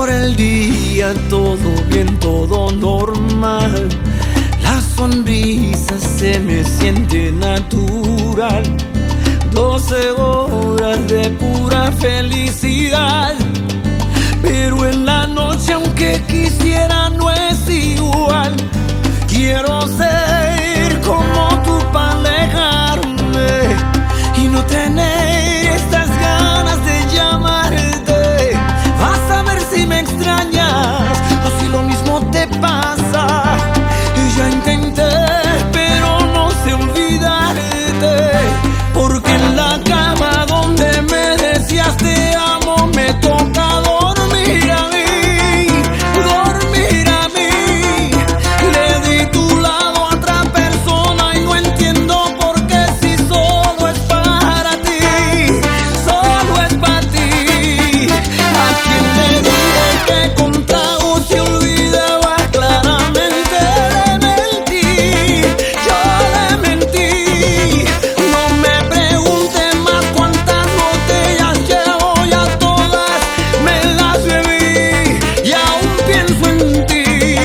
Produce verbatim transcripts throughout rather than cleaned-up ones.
por el día, todo bien, todo normal. La sonrisa se me siente natural. Doce horas de pura felicidad. Pero en la noche, aunque quisiera, no es igual. Quiero ser como tú para alejarme y no tener estas ganas de llamarte. Vas a ver si me extrañas o si lo mismo te pasa. Y ya intenté, pero no sé olvidarte, porque en la cama donde me decías te amo me toca dormir a mí, dormir a mí. Le di tu lado a otra persona y no entiendo por qué, si solo es para ti, solo es para ti. A quien le dije que con trago se olvidaba, claramente le mentí, yo le mentí. No me preguntes más cuántas botellas llevo, ya todas me las bebí y aún pienso en ti.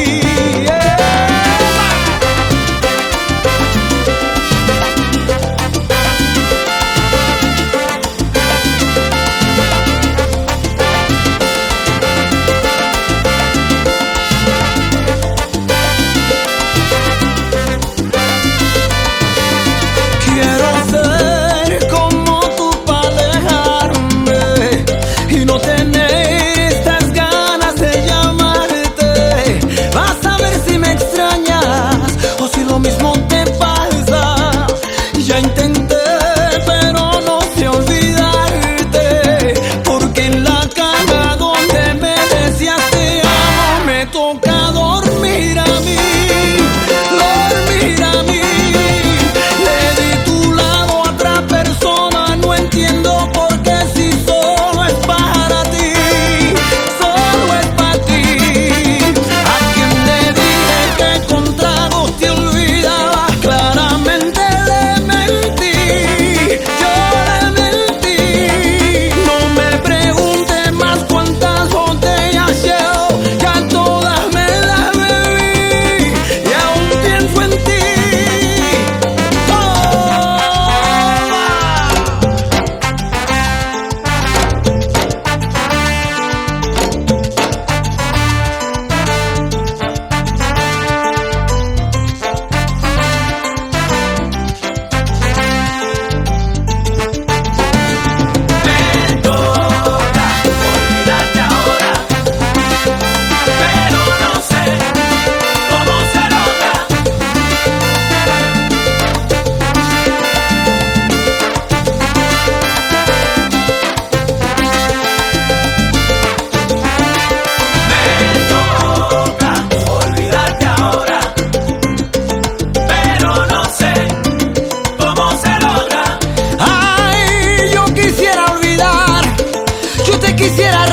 Quiero ser como tú para alejarme y no tener estas ganas de llamarte. Vas a ver si me extrañas o si lo mismo te pasa. Ya intenté, pero no sé olvidarte, porque en la cama donde me decías te amo me toca dormir a mí, dormir a mí. Le di tu lado a otra persona, no entiendo por qué, si solo es para ti, solo es para ti. A quien le dije que con tragos te olvidaba, claramente le mentí, yo le mentí. No me preguntes más cuántas botellas llevo, ya todas me las bebí y aún pienso en ti. Quisiera